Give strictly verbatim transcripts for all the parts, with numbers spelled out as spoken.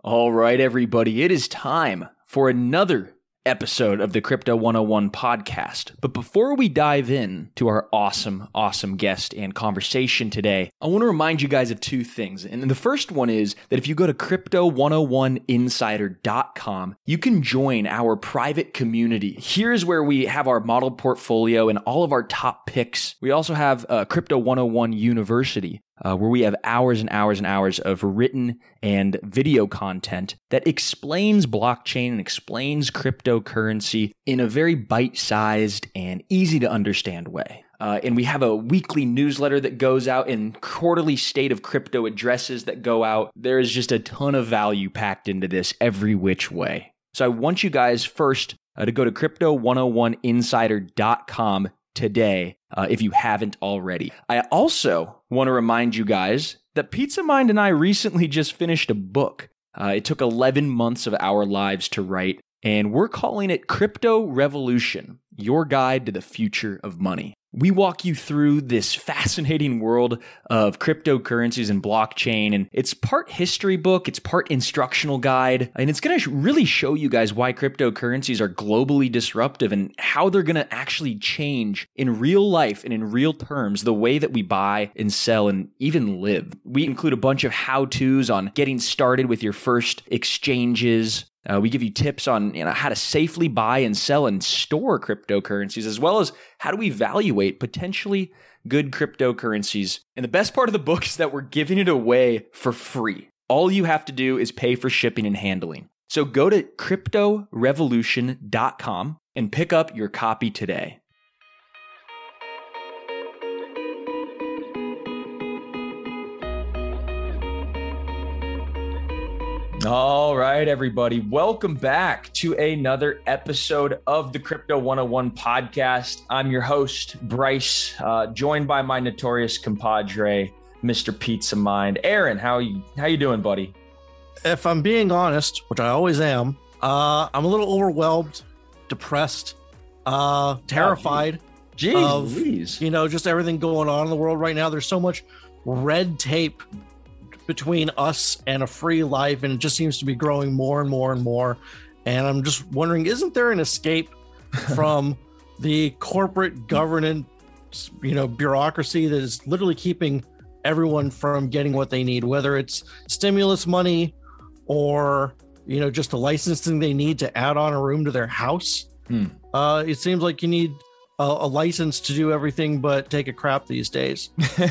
All right, everybody, it is time for another episode of the Crypto one oh one podcast. But before we dive in to our awesome, awesome guest and conversation today, I want to remind you guys of two things. And the first one is that if you go to crypto one oh one insider dot com, you can join our private community. Here's where we have our model portfolio and all of our top picks. We also have uh, Crypto one oh one University, Uh, where we have hours and hours and hours of written and video content that explains blockchain and explains cryptocurrency in a very bite-sized and easy-to-understand way. Uh, and we have a weekly newsletter that goes out and quarterly state of crypto addresses that go out. There is just a ton of value packed into this every which way. So I want you guys first uh, to go to crypto one oh one insider dot com today, uh, if you haven't already. I also want to remind you guys that Pizza Mind and I recently just finished a book. Uh, it took eleven months of our lives to write, and we're calling it Crypto Revolution, Your Guide to the Future of Money. We walk you through this fascinating world of cryptocurrencies and blockchain, and it's part history book, it's part instructional guide, and it's going to really show you guys why cryptocurrencies are globally disruptive and how they're going to actually change in real life and in real terms the way that we buy and sell and even live. We include a bunch of how-tos on getting started with your first exchanges. Uh, we give you tips on you know, how to safely buy and sell and store cryptocurrencies, as well as how to evaluate potentially good cryptocurrencies. And the best part of the book is that we're giving it away for free. All you have to do is pay for shipping and handling. So go to crypto revolution dot com and pick up your copy today. All right, everybody. Welcome back to another episode of the Crypto one oh one podcast. I'm your host, Bryce, uh, joined by my notorious compadre, Mister Pizza Mind. Aaron, how you how you doing, buddy? If I'm being honest, which I always am, uh, I'm a little overwhelmed, depressed, uh, terrified. Jeez, of, Louise. you know, just everything going on in the world right now. There's so much red tape between us and a free life, and it just seems to be growing more and more and more. And I'm just wondering, isn't there an escape from the corporate governance, you know, bureaucracy that is literally keeping everyone from getting what they need, whether it's stimulus money or, you know, just the licensing they need to add on a room to their house? Hmm. Uh, it seems like you need a, a license to do everything but take a crap these days.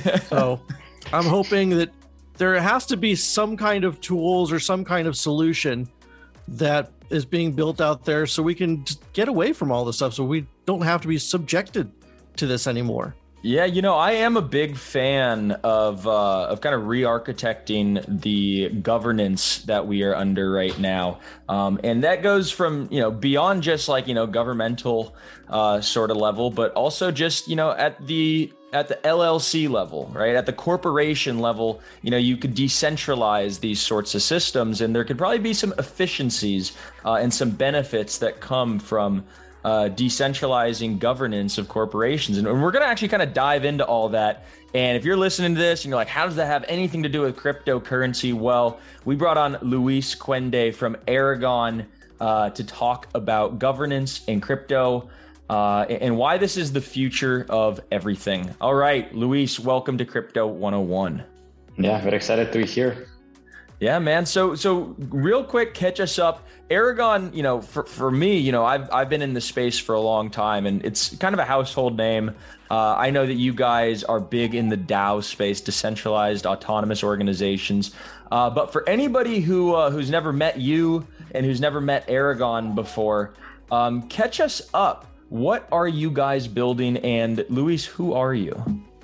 So I'm hoping that there has to be some kind of tools or some kind of solution that is being built out there so we can just get away from all this stuff, so we don't have to be subjected to this anymore. Yeah, you know, I am a big fan of uh, of kind of re-architecting the governance that we are under right now. Um, and that goes from, you know, beyond just like, you know, governmental uh, sort of level, but also just, you know, at the at the L L C level, right? At the corporation level, you know, you could decentralize these sorts of systems, and there could probably be some efficiencies uh, and some benefits that come from Uh, decentralizing governance of corporations. And we're going to actually kind of dive into all that. And if you're listening to this and you're like, how does that have anything to do with cryptocurrency? Well, we brought on Luis Cuende from Aragon uh, to talk about governance and crypto uh, and why this is the future of everything. All right, Luis, welcome to Crypto one oh one. Yeah, very excited to be here. Yeah, man. So, so real quick, catch us up. Aragon, you know, for, for me, you know, I've I've been in the space for a long time, and it's kind of a household name. Uh, I know that you guys are big in the DAO space, decentralized autonomous organizations. Uh, but for anybody who uh, who's never met you and who's never met Aragon before, um, catch us up. What are you guys building? And Luis, who are you?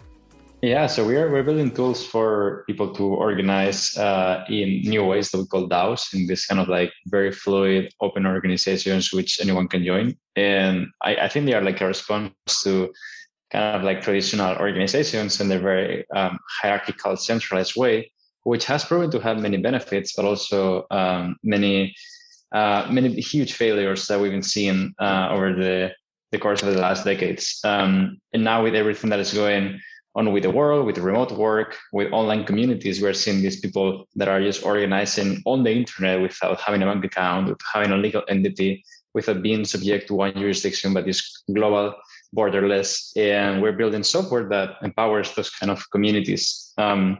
Yeah, so we're we're building tools for people to organize uh, in new ways that we call DAOs, in this kind of like very fluid, open organizations which anyone can join. And I, I think they are like a response to kind of like traditional organizations in their very um, hierarchical, centralized way, which has proven to have many benefits, but also um, many uh, many huge failures that we've been seeing uh, over the the course of the last decades. Um, and now with everything that is going on with the world, with remote work, with online communities. We're seeing these people that are just organizing on the internet without having a bank account, without having a legal entity, without being subject to one jurisdiction, but is global, borderless. And we're building software that empowers those kind of communities. Um,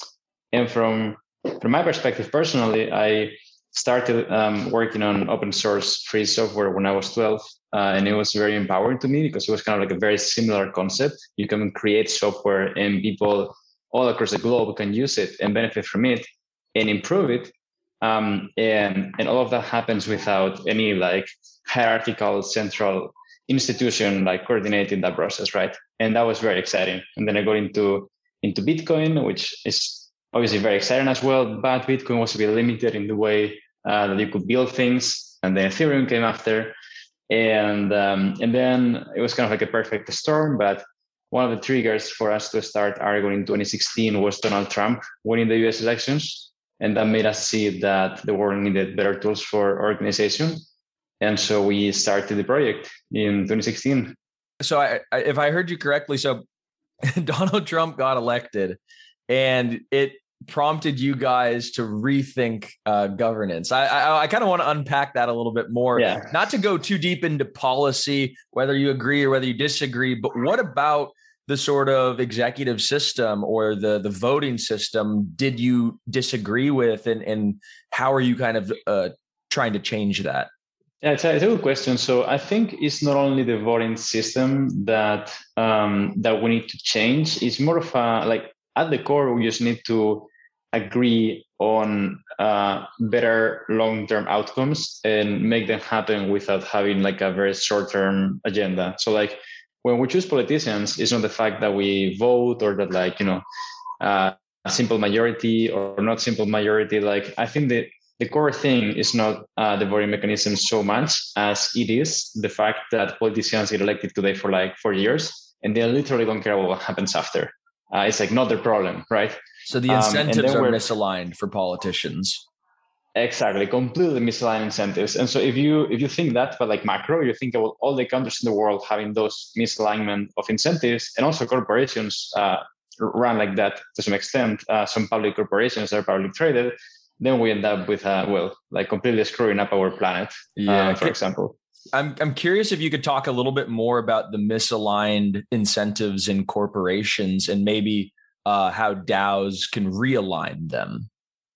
and from from my perspective, personally, I started um, working on open source free software when I was twelve. Uh, and it was very empowering to me because it was kind of like a very similar concept. You can create software and people all across the globe can use it and benefit from it and improve it. Um, and, and all of that happens without any like hierarchical central institution like coordinating that process, right? And that was very exciting. And then I got into, into Bitcoin, which is obviously very exciting as well, but Bitcoin was a bit limited in the way uh, that you could build things. And then Ethereum came after. And um, and then it was kind of like a perfect storm. But one of the triggers for us to start Aragon in twenty sixteen was Donald Trump winning the U S elections. And that made us see that the world needed better tools for organization. And so we started the project in twenty sixteen. So I, I, if I heard you correctly, so Donald Trump got elected and it prompted you guys to rethink uh, governance. I I, I kind of want to unpack that a little bit more, yeah. Not to go too deep into policy, whether you agree or whether you disagree, but what about the sort of executive system or the, the voting system did you disagree with, and, and how are you kind of uh, trying to change that? Yeah, it's a, it's a good question. So I think it's not only the voting system that um, that we need to change. It's more of a, like, at the core, we just need to agree on uh, better long-term outcomes and make them happen without having like a very short-term agenda. So like when we choose politicians, it's not the fact that we vote or that like, you know, uh, a simple majority or not simple majority. Like I think that the core thing is not uh, the voting mechanism so much as it is the fact that politicians get elected today for like four years and they literally don't care what happens after. Uh, it's like not their problem, right? So the incentives um, are misaligned for politicians. Exactly, completely misaligned incentives. And so if you if you think that, but like macro, you think about all the countries in the world having those misalignment of incentives, and also corporations uh, run like that to some extent. Uh, some public corporations are publicly traded. Then we end up with uh, well, like completely screwing up our planet. Yeah, uh, for example. I'm I'm curious if you could talk a little bit more about the misaligned incentives in corporations and maybe uh, how DAOs can realign them.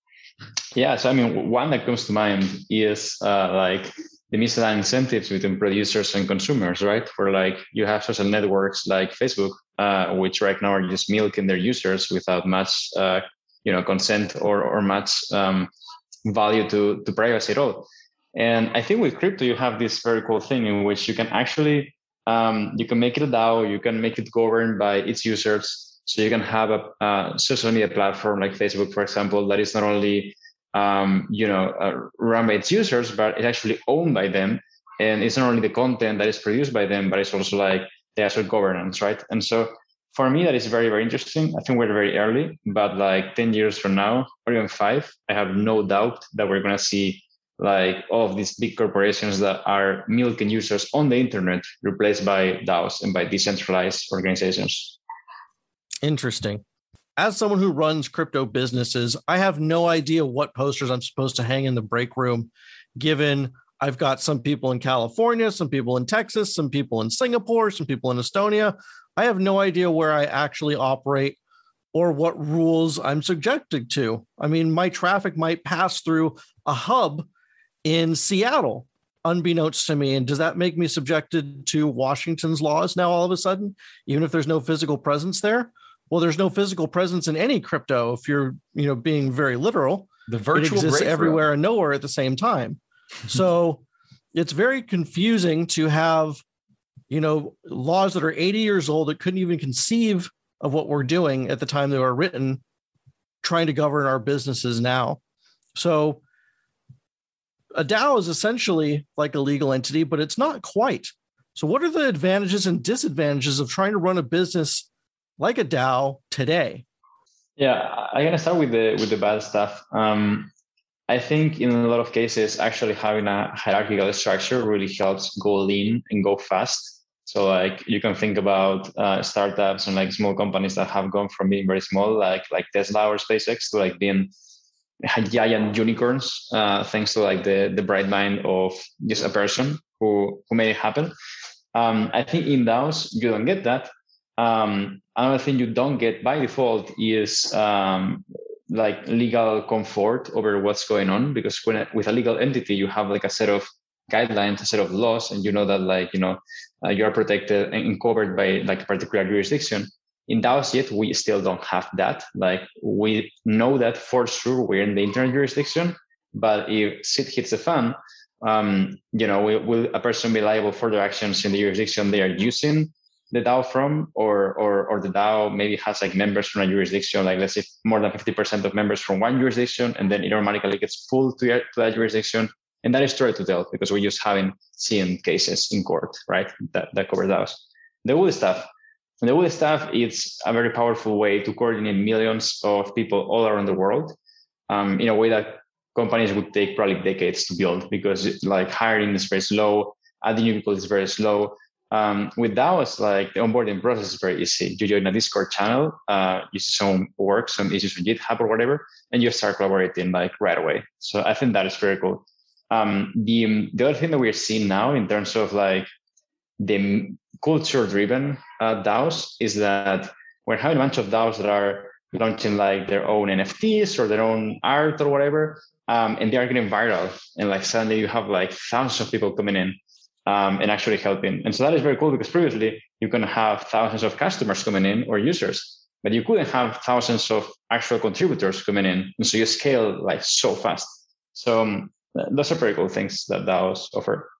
Yeah, so I mean, one that comes to mind is uh, like the misaligned incentives between producers and consumers, right? Where like you have social networks like Facebook, uh, which right now are just milking their users without much, uh, you know, consent or or much um, value to to privacy at all. And I think with crypto, you have this very cool thing in which you can actually, um, you can make it a DAO, you can make it governed by its users. So you can have a uh, social media platform like Facebook, for example, that is not only, um, you know, uh, run by its users, but it's actually owned by them. And it's not only the content that is produced by them, but it's also like the actual governance, right? And so for me, that is very, very interesting. I think we're very early, but like ten years from now, or even five, I have no doubt that we're going to see like all of these big corporations that are milking users on the internet replaced by DAOs and by decentralized organizations. Interesting. As someone who runs crypto businesses, I have no idea what posters I'm supposed to hang in the break room, given I've got some people in California, some people in Texas, some people in Singapore, some people in Estonia. I have no idea where I actually operate or what rules I'm subjected to. I mean, my traffic might pass through a hub in Seattle, unbeknownst to me. And does that make me subjected to Washington's laws now all of a sudden, even if there's no physical presence there? Well, there's no physical presence in any crypto if you're, you know, being very literal. The virtual it exists everywhere and nowhere at the same time. So it's very confusing to have, you know, laws that are eighty years old that couldn't even conceive of what we're doing at the time they were written, trying to govern our businesses now. So a DAO is essentially like a legal entity, but it's not quite. So what are the advantages and disadvantages of trying to run a business like a DAO today? Yeah, I'm gonna start with the with the bad stuff. Um, I think in a lot of cases, actually having a hierarchical structure really helps go lean and go fast. So like you can think about uh, startups and like small companies that have gone from being very small, like like Tesla or SpaceX, to like being giant unicorns, uh, thanks to like the the bright mind of just a person who who made it happen. Um, I think in DAOs you don't get that. Um, another thing you don't get by default is um, like legal comfort over what's going on, because when with a legal entity you have like a set of guidelines, a set of laws, and you know that like you know uh, you are protected and covered by like a particular jurisdiction. In DAOs yet we still don't have that. Like we know that for sure we're in the internet jurisdiction, but if shit hits the fan, um, you know, will, will a person be liable for their actions in the jurisdiction they are using the DAO from, or or or the DAO maybe has like members from a jurisdiction, like let's say more than fifty percent of members from one jurisdiction, and then it automatically gets pulled to, to that jurisdiction. And that is true to tell because we just haven't seen cases in court, right? That, that cover DAOs. The wood stuff. And the wood stuff, it's a very powerful way to coordinate millions of people all around the world um, in a way that companies would take probably decades to build, because like hiring is very slow, adding new people is very slow. Um, with DAOs, like the onboarding process is very easy. You join a Discord channel, uh, you see some work, some issues on GitHub or whatever, and you start collaborating like right away. So I think that is very cool. Um, the, the other thing that we're seeing now in terms of like the culture-driven uh, DAOs is that we're having a bunch of DAOs that are launching like their own N F Ts or their own art or whatever, um, and they are getting viral. And like suddenly you have like thousands of people coming in um, and actually helping. And so that is very cool, because previously you can have thousands of customers coming in or users, but you couldn't have thousands of actual contributors coming in. And so you scale like so fast. So um, those are pretty cool things that DAOs offer.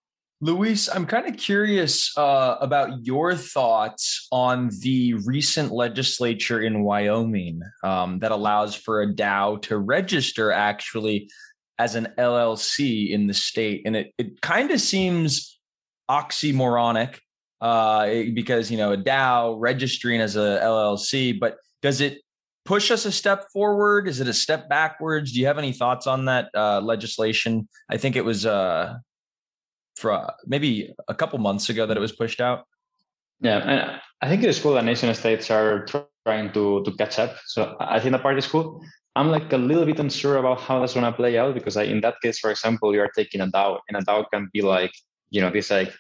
Luis, I'm kind of curious uh, about your thoughts on the recent legislature in Wyoming um, that allows for a DAO to register actually as an L L C in the state. And it, it kind of seems oxymoronic uh, because, you know, a DAO registering as a L L C, but does it push us a step forward? Is it a step backwards? Do you have any thoughts on that uh, legislation? I think it was... Uh, for maybe a couple months ago that it was pushed out. Yeah, and I think it is cool that nation states are trying to to catch up. So I think that part is cool. I'm like a little bit unsure about how that's going to play out, because I, in that case, for example, you are taking a DAO, and a DAO can be like, you know, this like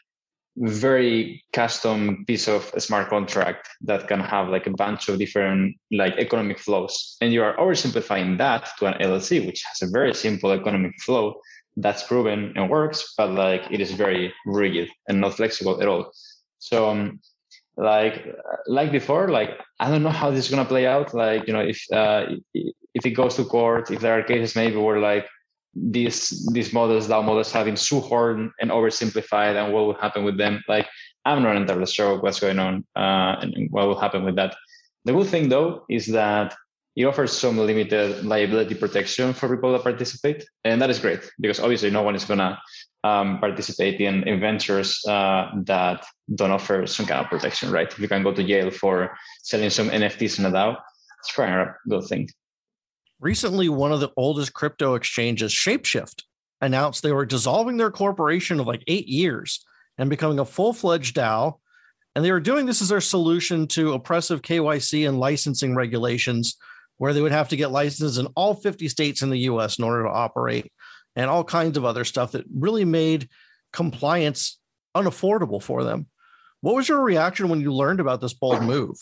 very custom piece of a smart contract that can have like a bunch of different like economic flows, and you are oversimplifying that to an L L C, which has a very simple economic flow that's proven and works, but like it is very rigid and not flexible at all. So um, like like before, like I don't know how this is gonna play out. Like, you know, if uh, if it goes to court, if there are cases maybe where like these these models, DAO models, have been shoehorned and oversimplified, and what will happen with them? Like I'm not entirely sure what's going on uh, and what will happen with that. The good thing though is that it offers some limited liability protection for people that participate. And that is great, because obviously no one is going to um, participate in, in ventures uh, that don't offer some kind of protection, right? If you can go to jail for selling some N F Ts in a DAO, it's quite a good thing. Recently, one of the oldest crypto exchanges, Shapeshift, announced they were dissolving their corporation of like eight years and becoming a full-fledged DAO. And they were doing this as their solution to oppressive K Y C and licensing regulations, where they would have to get licenses in all fifty states in the U S in order to operate, and all kinds of other stuff that really made compliance unaffordable for them. What was your reaction when you learned about this bold move?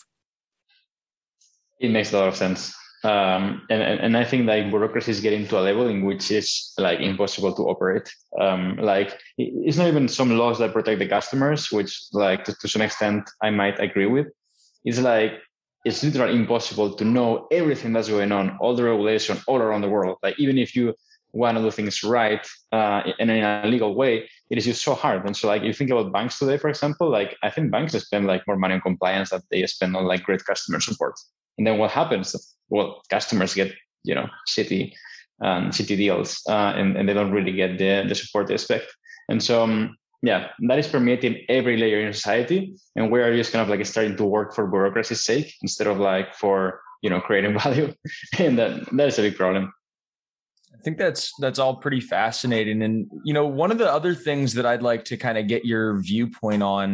It makes a lot of sense. Um, and, and I think like bureaucracy is getting to a level in which it's like impossible to operate. Um, like it's not even some laws that protect the customers, which like to, to some extent I might agree with. It's like, it's literally impossible to know everything that's going on, all the regulation all around the world. Like even if you want to do things right uh, and in a legal way, it is just so hard. And so like if you think about banks today, for example, like I think banks spend like more money on compliance than they spend on like great customer support. And then what happens? Well, customers get, you know, shitty, um, shitty deals uh, and, and they don't really get the, the support they expect. And so, um, yeah, that is permeating every layer in society, and we are just kind of like starting to work for bureaucracy's sake instead of like for, you know, creating value, and that that is a big problem. I think that's that's all pretty fascinating, and you know, one of the other things that I'd like to kind of get your viewpoint on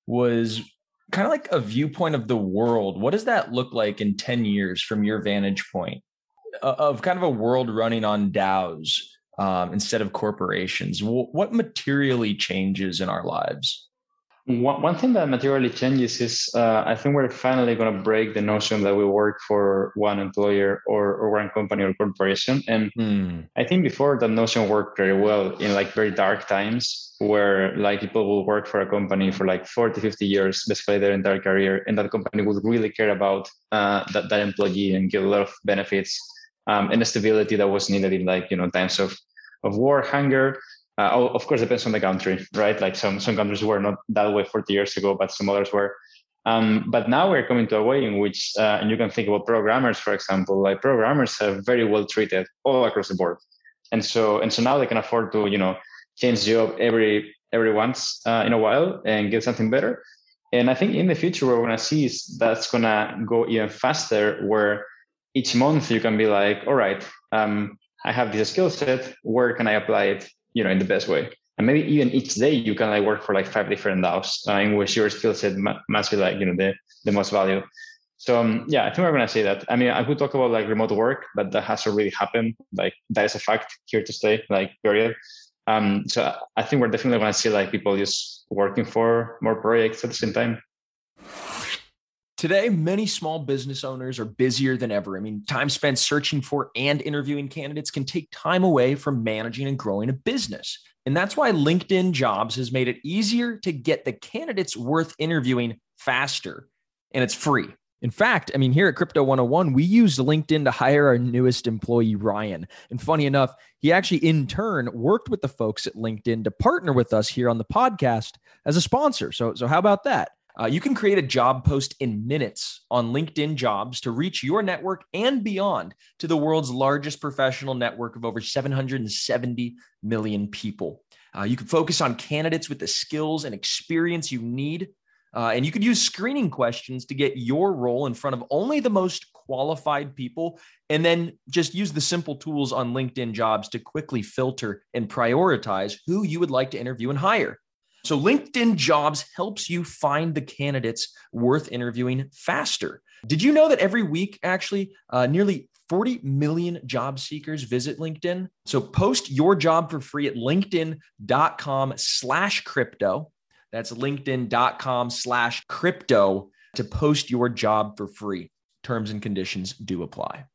was kind of like a viewpoint of the world. What does that look like in ten years from your vantage point uh, of kind of a world running on DAOs um, instead of corporations? W- what materially changes in our lives? One, one thing that materially changes is uh, I think we're finally going to break the notion that we work for one employer or, or one company or corporation. And mm. I think before that notion worked very well in like very dark times where like people will work for a company for like forty, fifty years, basically their entire career. And that company would really care about uh, that, that employee and give a lot of benefits um, and the stability that was needed in like, you know, times of, of war, hunger. Uh, of course, depends on the country, right? Like some some countries were not that way forty years ago, but some others were. Um, but now we're coming to a way in which, uh, and you can think about programmers, for example, like programmers are very well treated all across the board. And so and so now they can afford to, you know, change job every every once uh, in a while and get something better. And I think in the future, what we're going to see is that's going to go even faster, where each month you can be like, all right, um, I have this skill set, where can I apply it? You know, in the best way. And maybe even each day you can like work for like five different DAOs uh, in which your skill set must be like, you know, the, the most value. So um, yeah, I think we're going to say that. I mean, I could talk about like remote work, but that has already happened. Like that is a fact, here to stay, like period. Um, so I think we're definitely going to see like people just working for more projects at the same time. Today, many small business owners are busier than ever. I mean, time spent searching for and interviewing candidates can take time away from managing and growing a business. And that's why LinkedIn Jobs has made it easier to get the candidates worth interviewing faster. And it's free. In fact, I mean, here at Crypto one oh one, we used LinkedIn to hire our newest employee, Ryan. And funny enough, he actually in turn worked with the folks at LinkedIn to partner with us here on the podcast as a sponsor. So, so how about that? Uh, you can create a job post in minutes on LinkedIn Jobs to reach your network and beyond to the world's largest professional network of over seven hundred seventy million people. Uh, you can focus on candidates with the skills and experience you need. Uh, and you could use screening questions to get your role in front of only the most qualified people. And then just use the simple tools on LinkedIn Jobs to quickly filter and prioritize who you would like to interview and hire. So LinkedIn Jobs helps you find the candidates worth interviewing faster. Did you know that every week, actually, uh, nearly forty million job seekers visit LinkedIn? So post your job for free at linkedin.com slash crypto. That's linkedin.com slash crypto to post your job for free. Terms and conditions do apply.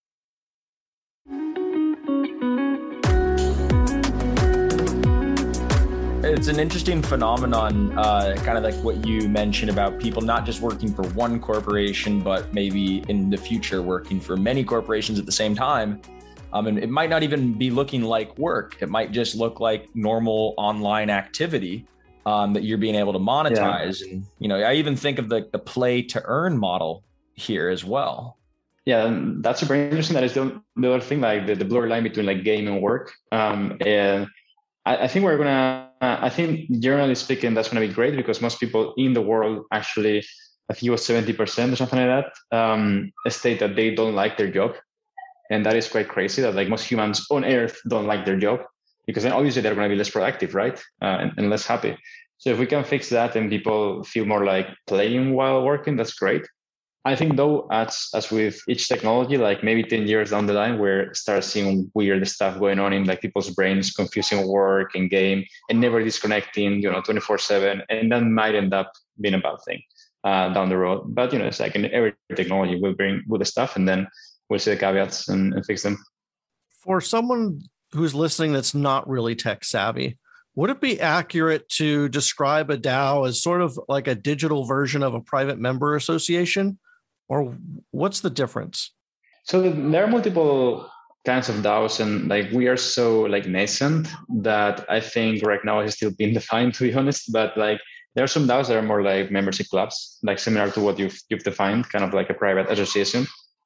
It's an interesting phenomenon, uh, kind of like what you mentioned about people not just working for one corporation, but maybe in the future working for many corporations at the same time. Um, and it might not even be looking like work. It might just look like normal online activity um, that you're being able to monetize. Yeah. And, you know, I even think of the, the play to earn model here as well. Yeah, that's super interesting. That is the, the other thing, like the, the blurred line between like game and work. Um, and I, I think we're going to, Uh, I think generally speaking, that's going to be great because most people in the world actually, I think it was seventy percent or something like that, um, state that they don't like their job. And that is quite crazy that like most humans on earth don't like their job because then obviously they're going to be less productive, right? Uh, and, and less happy. So if we can fix that and people feel more like playing while working, that's great. I think though, as as with each technology, like maybe ten years down the line, we're start seeing weird stuff going on in like people's brains, confusing work and game and never disconnecting, you know, twenty-four seven. And that might end up being a bad thing uh, down the road. But, you know, it's like in every technology will bring with the stuff and then we'll see the caveats and, and fix them. For someone who's listening that's not really tech savvy, would it be accurate to describe a DAO as sort of like a digital version of a private member association? Or what's the difference? So there are multiple kinds of DAOs, and like we are so like nascent that I think right now it's still being defined, to be honest. But like there are some DAOs that are more like membership clubs, like similar to what you've you've defined, kind of like a private association.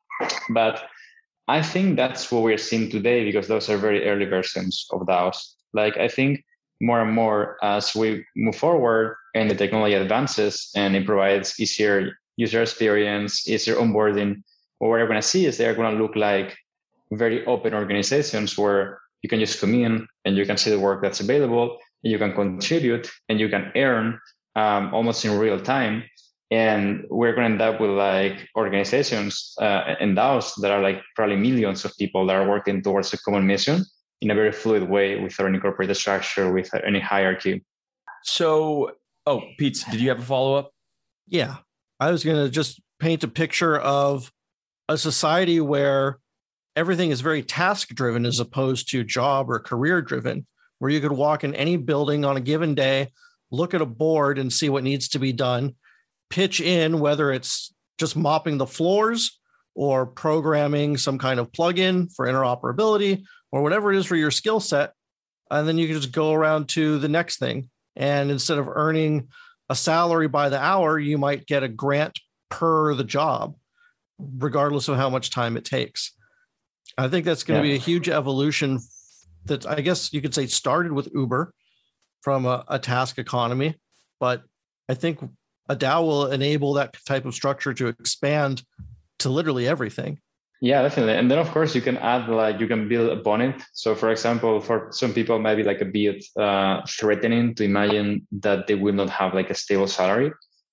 But I think that's what we're seeing today because those are very early versions of DAOs. Like I think more and more as we move forward and the technology advances and it provides easier user experience, easier onboarding, what we're going to see is they're going to look like very open organizations where you can just come in and you can see the work that's available, and you can contribute and you can earn um, almost in real time. And we're going to end up with like organizations uh, and DAOs that are like probably millions of people that are working towards a common mission in a very fluid way without any corporate structure, without any hierarchy. So, oh, Pete, did you have a follow-up? Yeah, I was going to just paint a picture of a society where everything is very task-driven as opposed to job or career-driven, where you could walk in any building on a given day, look at a board and see what needs to be done, pitch in, whether it's just mopping the floors or programming some kind of plugin for interoperability or whatever it is for your skill set. And then you can just go around to the next thing. And instead of earning a salary by the hour, you might get a grant per the job, regardless of how much time it takes. I think that's going to yeah. be a huge evolution that I guess you could say started with Uber from a, a task economy, but I think a DAO will enable that type of structure to expand to literally everything. Yeah, definitely. And then of course you can add, like you can build upon it. So for example, for some people, maybe like a bit uh, threatening to imagine that they will not have like a stable salary.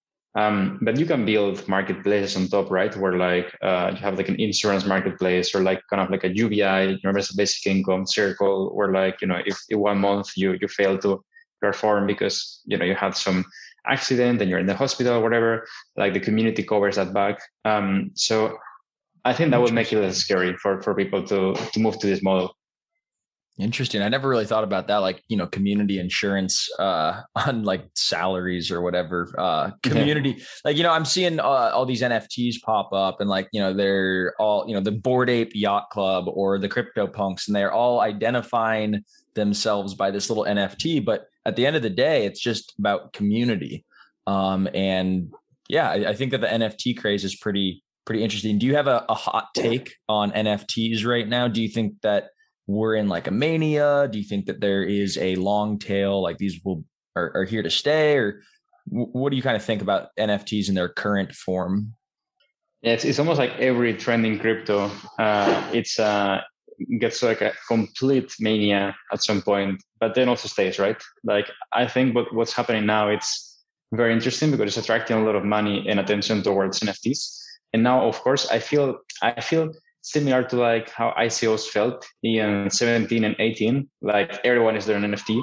Um, but you can build marketplaces on top, right? Where like uh, you have like an insurance marketplace or like kind of like a U B I, universal basic income circle, where like, you know, if in one month you you fail to perform because, you know, you had some accident and you're in the hospital or whatever, like the community covers that back. Um, so I think that will make it less scary for, for people to, to move to this model. Interesting. I never really thought about that, like, you know, community insurance uh, on like salaries or whatever. Uh, community, yeah. like, you know, I'm seeing uh, all these N F Ts pop up and like, you know, they're all, you know, the Bored Ape Yacht Club or the CryptoPunks, and they're all identifying themselves by this little N F T. But at the end of the day, it's just about community. Um, and yeah, I, I think that the N F T craze is pretty, pretty interesting. Do you have a, a hot take on N F Ts right now? Do you think that we're in like a mania? Do you think that there is a long tail, like these will are, are here to stay? Or what do you kind of think about N F Ts in their current form? Yeah, it's, it's almost like every trend in crypto. Uh, it's uh, gets like a complete mania at some point, but then also stays, right? Like I think what, what's happening now, it's very interesting because it's attracting a lot of money and attention towards N F Ts. And now, of course, I feel I feel similar to like how I C Os felt in seventeen and eighteen. Like everyone is doing an N F T,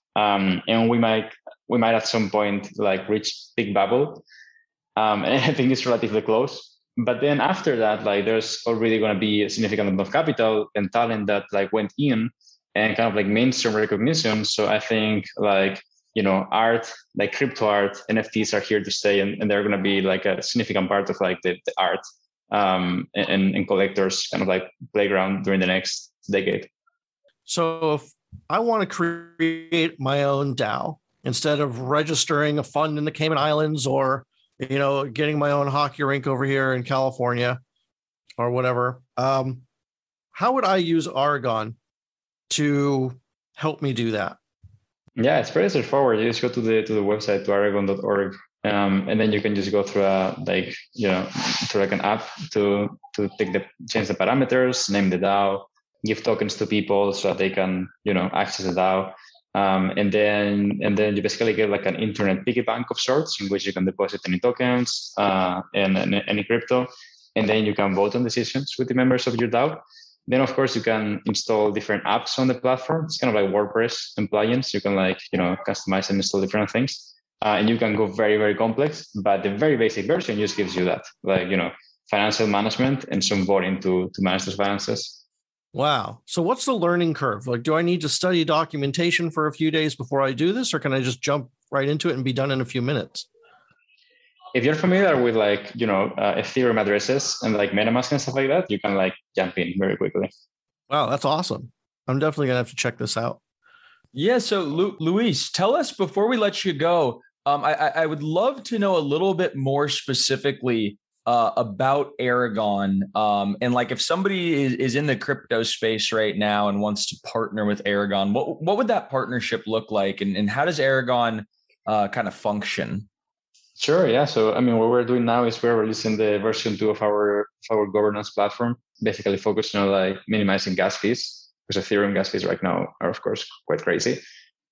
um, and we might we might at some point like reach big bubble. Um, and I think it's relatively close. But then after that, like there's already going to be a significant amount of capital and talent that like went in and kind of like mainstream recognition. So I think like, you know, art, like crypto art, N F Ts are here to stay, and, and they're going to be like a significant part of like the, the art um, and, and collectors kind of like playground during the next decade. So if I want to create my own DAO, instead of registering a fund in the Cayman Islands or, you know, getting my own hockey rink over here in California or whatever, um, how would I use Aragon to help me do that? Yeah, it's pretty straightforward. You just go to the to the website, to aragon dot org, um, and then you can just go through a like you know through like an app to to take the change the parameters, name the DAO, give tokens to people so that they can you know access the DAO. Um, and then and then you basically get like an internet piggy bank of sorts in which you can deposit any tokens uh, and, and any crypto, and then you can vote on decisions with the members of your DAO. Then of course you can install different apps on the platform. It's kind of like WordPress and plugins. You can like you know customize and install different things, uh, and you can go very very complex. But the very basic version just gives you that, like you know financial management and some voting to to manage those finances. Wow. So what's the learning curve? Like, do I need to study documentation for a few days before I do this, or can I just jump right into it and be done in a few minutes? If you're familiar with like, you know, uh, Ethereum addresses and like MetaMask and stuff like that, you can like jump in very quickly. Wow, that's awesome. I'm definitely going to have to check this out. Yeah. So Lu- Luis, tell us before we let you go, um, I, I would love to know a little bit more specifically Uh, about Aragon. Um, and like if somebody is, is in the crypto space right now and wants to partner with Aragon, what what would that partnership look like? And, and how does Aragon uh, kind of function? Sure, yeah. So I mean, what we're doing now is we're releasing the version two of our of our governance platform, basically focusing on like minimizing gas fees, because Ethereum gas fees right now are of course quite crazy.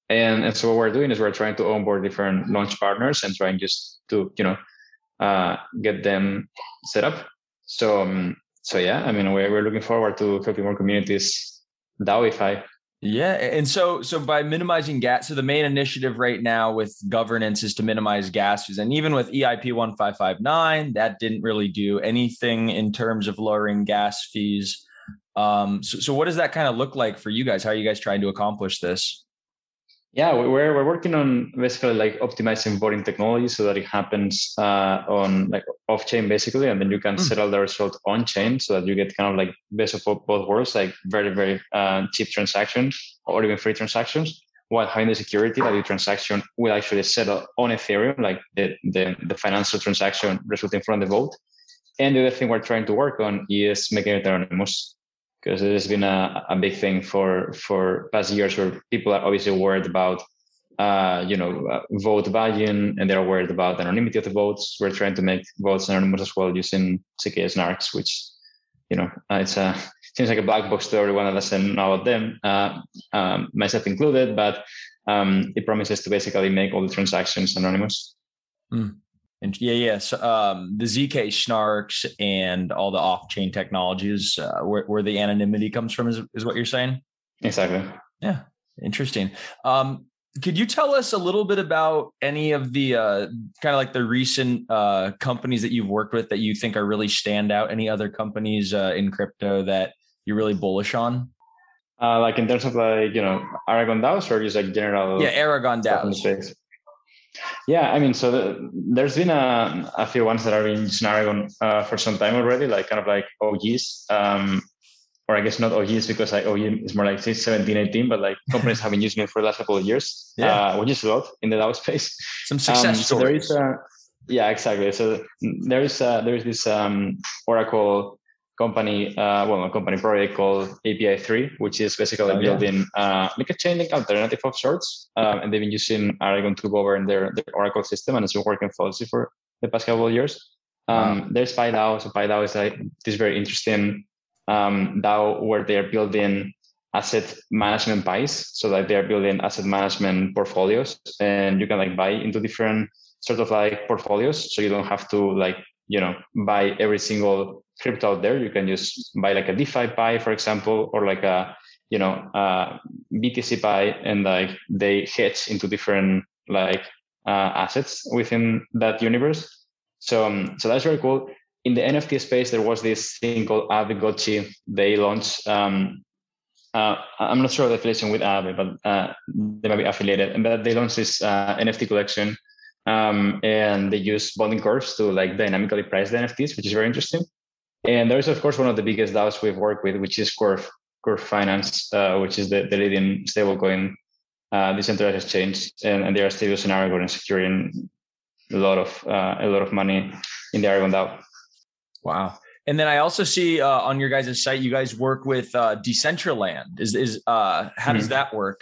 And, and so what we're doing is we're trying to onboard different launch partners and trying just to, you know, uh, get them set up. So, um, so yeah, I mean, we're, we're looking forward to helping more communities DAOify. Yeah. And so, so by minimizing gas, so the main initiative right now with governance is to minimize gas fees. And even with E I P one five five nine, that didn't really do anything in terms of lowering gas fees. Um, so, so what does that kind of look like for you guys? How are you guys trying to accomplish this? Yeah, we're we're working on basically like optimizing voting technology so that it happens uh, on like off chain basically, and then you can mm. settle the result on chain so that you get kind of like best of both worlds, like very very uh, cheap transactions or even free transactions, while having the security that the transaction will actually settle on Ethereum, like the the, the financial transaction resulting from the vote. And the other thing we're trying to work on is making it anonymous, because it has been a, a big thing for, for past years where people are obviously worried about, uh, you know, uh, vote buying, and they're worried about the anonymity of the votes. We're trying to make votes anonymous as well using C K S Narcs, which, you know, uh, it's a, seems like a black box to everyone that doesn't know about them, uh, um, myself included, but um, it promises to basically make all the transactions anonymous. Mm. And yeah, yes, yeah. um, the Z K Snarks and all the off-chain technologies, uh, where, where the anonymity comes from, is, is what you're saying? Exactly. Yeah, interesting. Um, could you tell us a little bit about any of the uh, kind of like the recent uh, companies that you've worked with that you think are really stand out? Any other companies uh, in crypto that you're really bullish on? Uh, like in terms of like, you know, Aragon DAOs or just like general? Yeah, Aragon DAOs. Yeah, I mean, so the, there's been a, a few ones that are in Aragon uh, for some time already, like kind of like O Gs, um, or I guess not O Gs because like O G is more like seventeen, eighteen, but like companies have been using it for the last couple of years, yeah. uh, which is a lot in the DAO space. Some success um, so stories. There is a, yeah, exactly. So there is a, there is this um, Oracle company, uh, well, a company project called A P I three, which is basically oh, building yeah. uh, like a chain link alternative of sorts. Um, and they've been using Aragon to govern their, their Oracle system, and it's been working flawlessly for the past couple of years. Um, wow. There's PyDAO. So PyDAO is like this very interesting um, DAO where they're building asset management pies, so that they're building asset management portfolios, and you can like buy into different sort of like portfolios. So you don't have to like, you know, buy every single crypto out there. You can just buy like a DeFi pie, for example, or like a, you know, uh, B T C pie, and like they hedge into different like uh, assets within that universe. So, um, so that's very cool. In the N F T space, there was this thing called Aave Gotchi. They launched, um, uh, I'm not sure the affiliation with Aave, but uh, they might be affiliated, but they launched this uh, N F T collection. Um, and they use bonding curves to like dynamically price the N F Ts, which is very interesting. And there's, of course, one of the biggest DAOs we've worked with, which is Curve, Curve Finance, uh, which is the, the leading stablecoin uh, decentralized exchange, and, and they are still using Aragon and securing a lot of uh, a lot of money in the Aragon DAO. Wow! And then I also see uh, on your guys' site, you guys work with uh, Decentraland. Is is uh, how does mm-hmm. that work?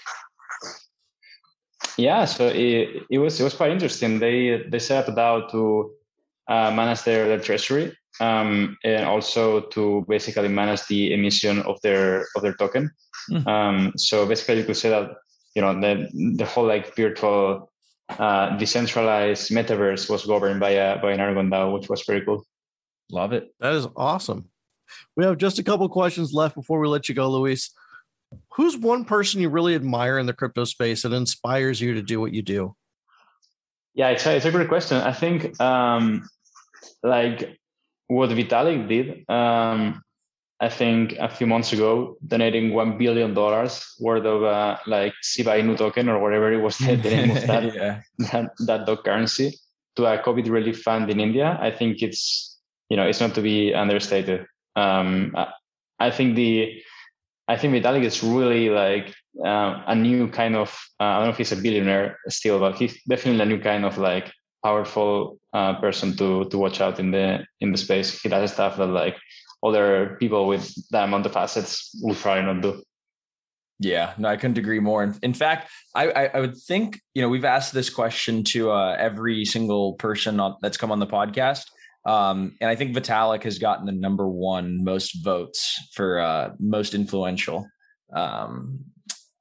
Yeah, so it, it was it was quite interesting. They they set up a DAO to uh, manage their, their treasury, um, and also to basically manage the emission of their of their token. Mm. Um, so basically, you could say that, you know, the the whole like virtual uh, decentralized metaverse was governed by a by an Aragon DAO, which was very cool. Love it. That is awesome. We have just a couple questions left before we let you go, Luis. Who's one person you really admire in the crypto space that inspires you to do what you do? Yeah, it's a, it's a great question. I think um, like what Vitalik did, um, I think a few months ago, donating one billion dollars worth of uh, like Shiba Inu token or whatever it was the name of that, yeah. that, that dog currency to a COVID relief fund in India. I think it's, you know, it's not to be understated. Um, I, I think the, I think Vitalik is really like uh, a new kind of, uh, I don't know if he's a billionaire still, but he's definitely a new kind of like powerful uh, person to to watch out in the in the space. He does stuff that like other people with that amount of assets would probably not do. Yeah, no, I couldn't agree more. In, in fact, I, I, I would think, you know, we've asked this question to uh, every single person on, that's come on the podcast. Um, and I think Vitalik has gotten the number one most votes for uh, most influential. Um,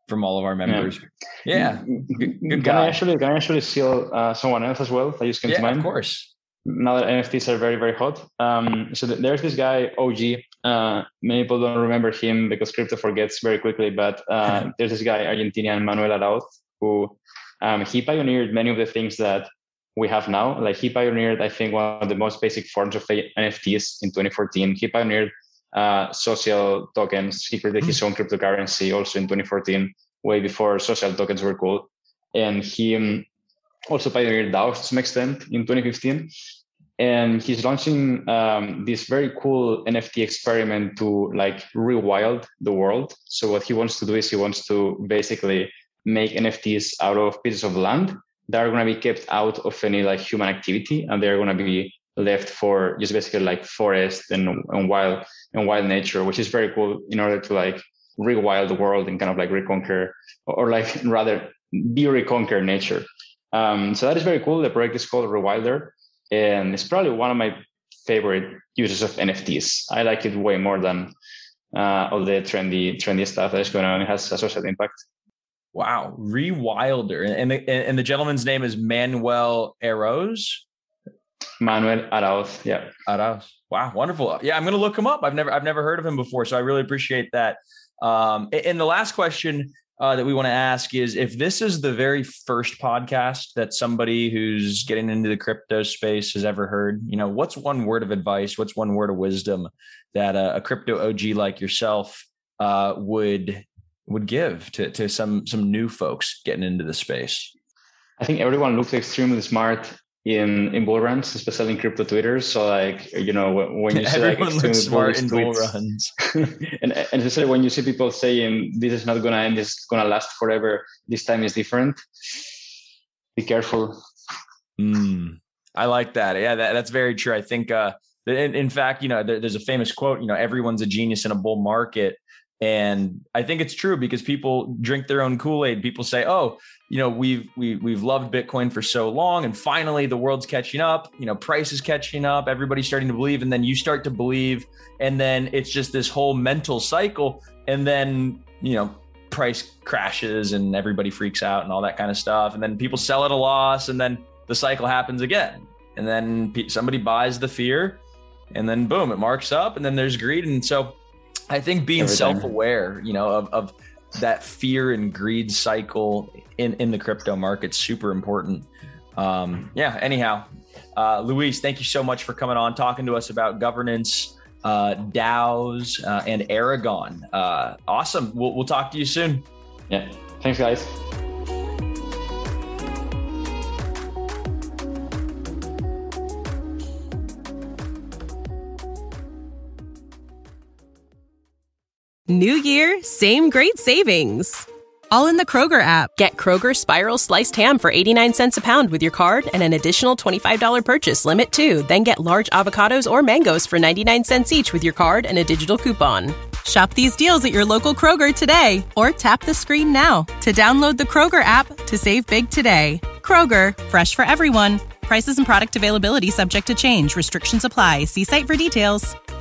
from all of our members. Yeah, yeah. Good, good can guy. I actually can I actually steal uh, someone else as well that just came yeah, to mind? Of course. Now that N F Ts are very, very hot. Um, so th- there's this guy, O G. Uh, many people don't remember him because crypto forgets very quickly, but uh, there's this guy, Argentinian Manuel Arauz, who um, he pioneered many of the things that we have now. Like he pioneered, I think, one of the most basic forms of N F Ts in twenty fourteen. He pioneered uh, social tokens. He created his own cryptocurrency also in twenty fourteen, way before social tokens were cool. And he um, also pioneered DAOs to some extent in twenty fifteen. And he's launching um, this very cool N F T experiment to like rewild the world. So what he wants to do is he wants to basically make N F Ts out of pieces of land that are going to be kept out of any like human activity, and they're going to be left for just basically like forest and, and wild and wild nature, which is very cool in order to like rewild the world and kind of like reconquer, or like rather be reconquer nature. Um, so that is very cool. The project is called Rewilder, and it's probably one of my favorite uses of N F Ts. I like it way more than uh, all the trendy trendy stuff that is going on. It has a social impact. Wow, Rewilder, and the and the gentleman's name is Manuel Arauz. Manuel Arauz, yeah. Arauz. Wow, wonderful. Yeah, I'm going to look him up. I've never I've never heard of him before, so I really appreciate that. Um, and the last question uh, that we want to ask is, if this is the very first podcast that somebody who's getting into the crypto space has ever heard, you know, what's one word of advice? What's one word of wisdom that a, a crypto O G like yourself uh, would would give to to some some new folks getting into the space? I think everyone looks extremely smart in in bull runs, especially in crypto Twitter. So like, you know, when you see like extremely smart in bull tweets, runs, and, and especially when you see people saying this is not gonna end, this is gonna last forever, this time is different, be careful. Mm, I like that. Yeah, that, that's very true. I think, uh, in, in fact, you know, there, there's a famous quote, you know, everyone's a genius in a bull market. And I think it's true because people drink their own Kool-Aid. People say, oh, you know, we've, we, we've loved Bitcoin for so long, and finally the world's catching up, you know, price is catching up, everybody's starting to believe. And then you start to believe, and then it's just this whole mental cycle. And then, you know, price crashes and everybody freaks out and all that kind of stuff. And then people sell at a loss, and then the cycle happens again. And then pe- somebody buys the fear, and then boom, it marks up, and then there's greed. And so I think being Everything. self-aware, you know, of, of that fear and greed cycle in, in the crypto market, super important. Um, yeah. Anyhow, uh, Luis, thank you so much for coming on, talking to us about governance, uh, DAOs, uh, and Aragon. Uh, awesome. We'll, we'll talk to you soon. Yeah. Thanks, guys. New year, same great savings. All in the Kroger app. Get Kroger Spiral Sliced Ham for eighty-nine cents a pound with your card and an additional twenty-five dollars purchase limit too. Then get large avocados or mangoes for ninety-nine cents each with your card and a digital coupon. Shop these deals at your local Kroger today, or tap the screen now to download the Kroger app to save big today. Kroger, fresh for everyone. Prices and product availability subject to change. Restrictions apply. See site for details.